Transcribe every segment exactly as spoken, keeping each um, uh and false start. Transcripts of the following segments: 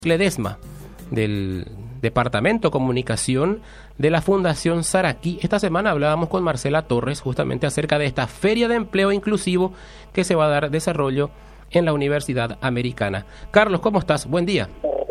Ledesma, del Departamento Comunicación de la Fundación Saraquí. Esta semana hablábamos con Marcela Torres justamente acerca de esta Feria de Empleo Inclusivo que se va a dar desarrollo en la Universidad Americana. Carlos, ¿cómo estás? Buen día.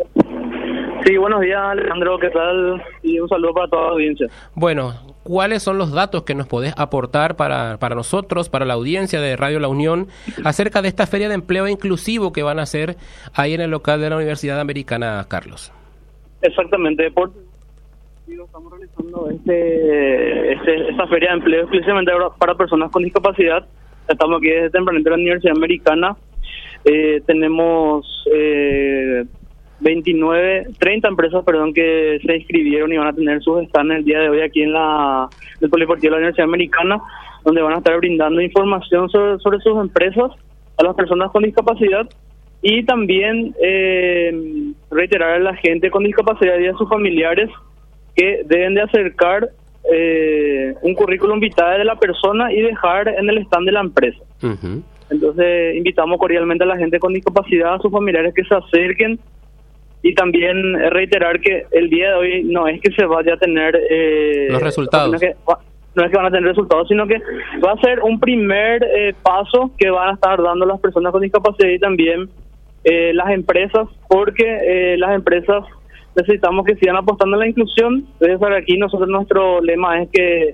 Sí, buenos días, Alejandro, ¿qué tal? Y un saludo para toda la audiencia. Bueno, ¿cuáles son los datos que nos podés aportar para, para nosotros, para la audiencia de Radio La Unión, acerca de esta Feria de Empleo Inclusivo que van a hacer ahí en el local de la Universidad Americana, Carlos? Exactamente, por estamos realizando este, este esta Feria de Empleo exclusivamente para personas con discapacidad. Estamos aquí desde tempranito en la Universidad Americana. Eh, tenemos eh, veintinueve, treinta empresas, perdón, que se inscribieron y van a tener sus stands el día de hoy aquí en la el Polideportivo de la Universidad Americana, donde van a estar brindando información sobre, sobre sus empresas a las personas con discapacidad y también eh, reiterar a la gente con discapacidad y a sus familiares que deben de acercar eh, un currículum vitae de la persona y dejar en el stand de la empresa. Uh-huh. Entonces invitamos cordialmente a la gente con discapacidad, a sus familiares que se acerquen. Y también reiterar que el día de hoy no es que se vaya a tener eh, los resultados, no es, que, no es que van a tener resultados, sino que va a ser un primer eh, paso que van a estar dando las personas con discapacidad y también eh, las empresas, porque eh, las empresas necesitamos que sigan apostando a la inclusión. Desde aquí nosotros nuestro lema es que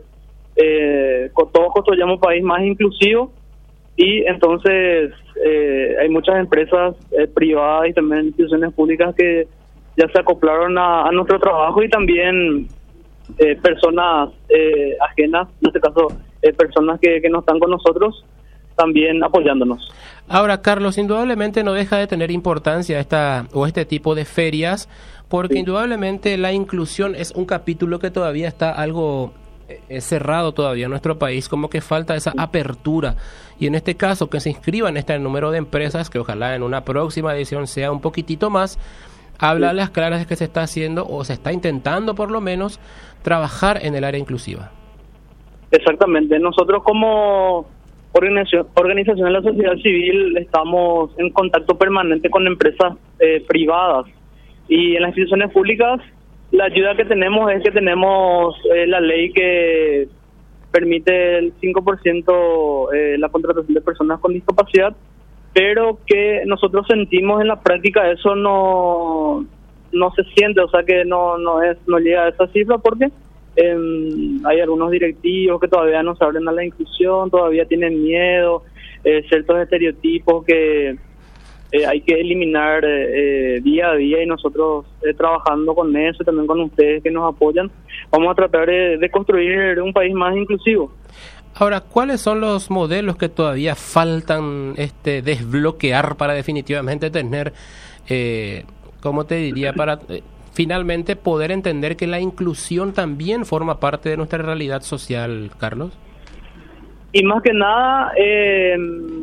eh, todos construyamos un país más inclusivo. Y entonces eh, hay muchas empresas eh, privadas y también instituciones públicas que ya se acoplaron a, a nuestro trabajo y también eh, personas eh, ajenas, en este caso eh, personas que, que no están con nosotros, también apoyándonos. Ahora, Carlos, indudablemente no deja de tener importancia esta o este tipo de ferias, porque sí, indudablemente la inclusión es un capítulo que todavía está algo es cerrado todavía en nuestro país, como que falta esa apertura, y en este caso que se inscriban este número de empresas, que ojalá en una próxima edición sea un poquitito más, habla a las claras de que se está haciendo o se está intentando por lo menos trabajar en el área inclusiva. Exactamente, nosotros como organización, organización de la sociedad civil estamos en contacto permanente con empresas eh, privadas y en las instituciones públicas. La ayuda que tenemos es que tenemos eh, la ley que permite el cinco por ciento eh, la contratación de personas con discapacidad, pero que nosotros sentimos en la práctica eso no no se siente, o sea que no no es no llega a esa cifra porque eh, hay algunos directivos que todavía no se abren a la inclusión, todavía tienen miedo, eh, ciertos estereotipos que Eh, hay que eliminar eh, día a día y nosotros eh, trabajando con eso y también con ustedes que nos apoyan, vamos a tratar de, de construir un país más inclusivo. Ahora, ¿cuáles son los modelos que todavía faltan este desbloquear para definitivamente tener, eh, ¿cómo te diría? Para eh, finalmente poder entender que la inclusión también forma parte de nuestra realidad social, Carlos? Y más que nada, eh,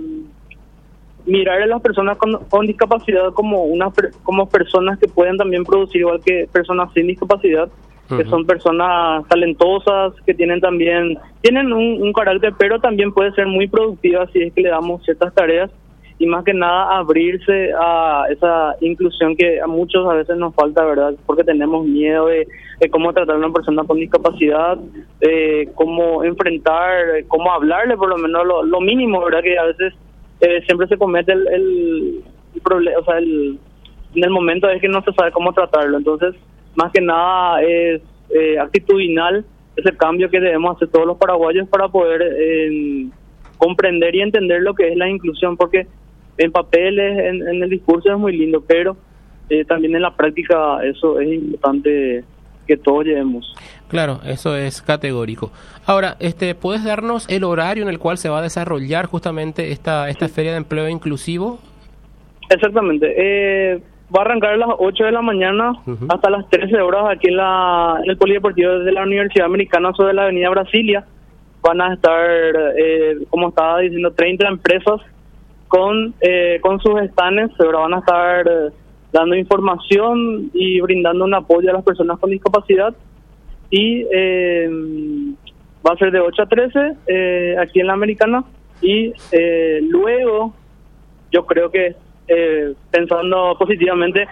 mirar a las personas con, con discapacidad como una como personas que pueden también producir igual que personas sin discapacidad, uh-huh, que son personas talentosas, que tienen también tienen un, un carácter, pero también puede ser muy productiva si es que le damos ciertas tareas y más que nada abrirse a esa inclusión que a muchos a veces nos falta, ¿verdad? Porque tenemos miedo de, de cómo tratar a una persona con discapacidad, de cómo enfrentar, cómo hablarle, por lo menos lo, lo mínimo, ¿verdad? Que a veces Eh, siempre se comete el, el, el problema, o sea, el, en el momento es que no se sabe cómo tratarlo. Entonces, más que nada es eh, actitudinal ese cambio que debemos hacer todos los paraguayos para poder eh, comprender y entender lo que es la inclusión, porque en papeles, en, en el discurso es muy lindo, pero eh, también en la práctica eso es importante que todos llevemos. Claro, eso es categórico. Ahora, este, ¿puedes darnos el horario en el cual se va a desarrollar justamente esta esta Feria de Empleo Inclusivo? Exactamente. Eh, va a arrancar a las ocho de la mañana uh-huh. hasta las trece horas aquí en, la, en el Polideportivo de la Universidad Americana sobre la Avenida Brasilia. Van a estar, eh, como estaba diciendo, treinta empresas con eh, con sus stands. Ahora van a estar eh, dando información y brindando un apoyo a las personas con discapacidad. Y eh, va a ser de ocho a trece eh, aquí en la Americana y eh, luego yo creo que eh, pensando positivamente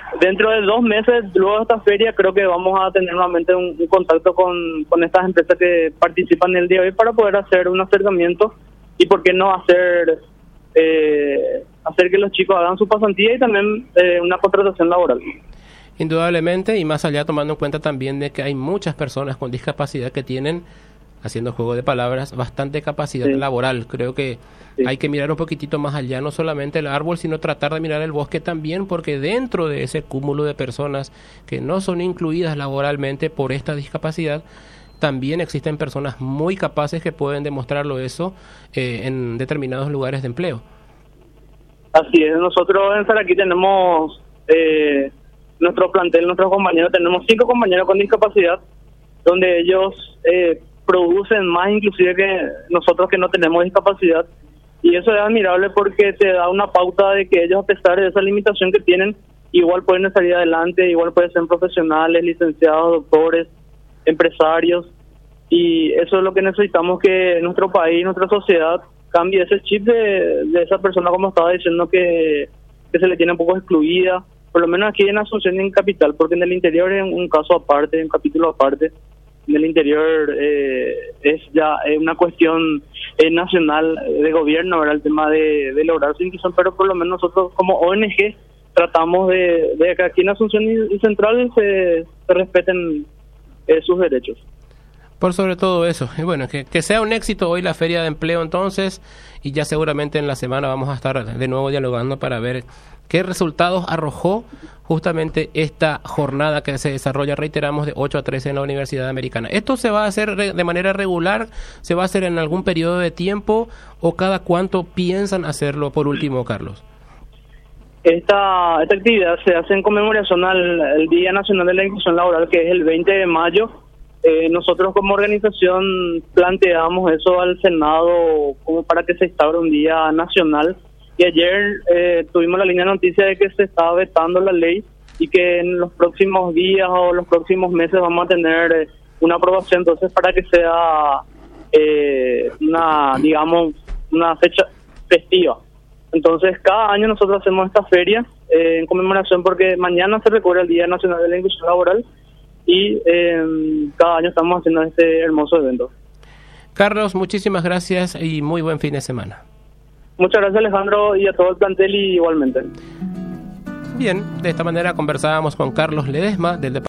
dentro de dos meses, luego de esta feria, creo que vamos a tener nuevamente un, un contacto con, con estas empresas que participan el día de hoy para poder hacer un acercamiento y por qué no hacer eh, hacer que los chicos hagan su pasantía y también eh, una contratación laboral. Indudablemente, y más allá tomando en cuenta también de que hay muchas personas con discapacidad que tienen, haciendo juego de palabras, bastante capacidad sí. laboral. Creo que sí. hay que mirar un poquitito más allá, no solamente el árbol, sino tratar de mirar el bosque también, porque dentro de ese cúmulo de personas que no son incluidas laboralmente por esta discapacidad, también existen personas muy capaces que pueden demostrarlo eso eh, en determinados lugares de empleo. Así es, nosotros en Saraquí tenemos eh, nuestro plantel, nuestros compañeros, tenemos cinco compañeros con discapacidad, donde ellos eh, producen más inclusive que nosotros que no tenemos discapacidad, y eso es admirable porque te da una pauta de que ellos, a pesar de esa limitación que tienen, igual pueden salir adelante, igual pueden ser profesionales, licenciados, doctores, empresarios, y eso es lo que necesitamos, que nuestro país, nuestra sociedad cambie ese chip de, de esa persona, como estaba diciendo, que, que se le tiene un poco excluida, por lo menos aquí en Asunción y en Capital, porque en el interior es un caso aparte, un capítulo aparte. En el interior eh, es ya eh, una cuestión eh, nacional de gobierno, ¿verdad? El tema de, de lograr su inclusión, pero por lo menos nosotros como O N G tratamos de, de que aquí en Asunción y, y Central se, se respeten eh, sus derechos. Por sobre todo eso. Y bueno, que, que sea un éxito hoy la Feria de Empleo entonces, y ya seguramente en la semana vamos a estar de nuevo dialogando para ver qué resultados arrojó justamente esta jornada que se desarrolla, reiteramos, de ocho a trece en la Universidad Americana. ¿Esto se va a hacer de manera regular? ¿Se va a hacer en algún periodo de tiempo? ¿O cada cuánto piensan hacerlo, por último, Carlos? Esta, esta actividad se hace en conmemoración al, al Día Nacional de la Inclusión Laboral, que es el veinte de mayo. Eh, nosotros como organización planteamos eso al Senado como para que se instaure un día nacional, y ayer eh, tuvimos la línea de noticia de que se estaba vetando la ley y que en los próximos días o los próximos meses vamos a tener eh, una aprobación, entonces para que sea eh, una, digamos, una fecha festiva. Entonces cada año nosotros hacemos esta feria eh, en conmemoración, porque mañana se recuerda el Día Nacional de la Inclusión Laboral, y eh, cada año estamos haciendo este hermoso evento. Carlos, muchísimas gracias y muy buen fin de semana. Muchas gracias, Alejandro, y a todo el plantel y igualmente. Bien, de esta manera conversábamos con Carlos Ledesma del departamento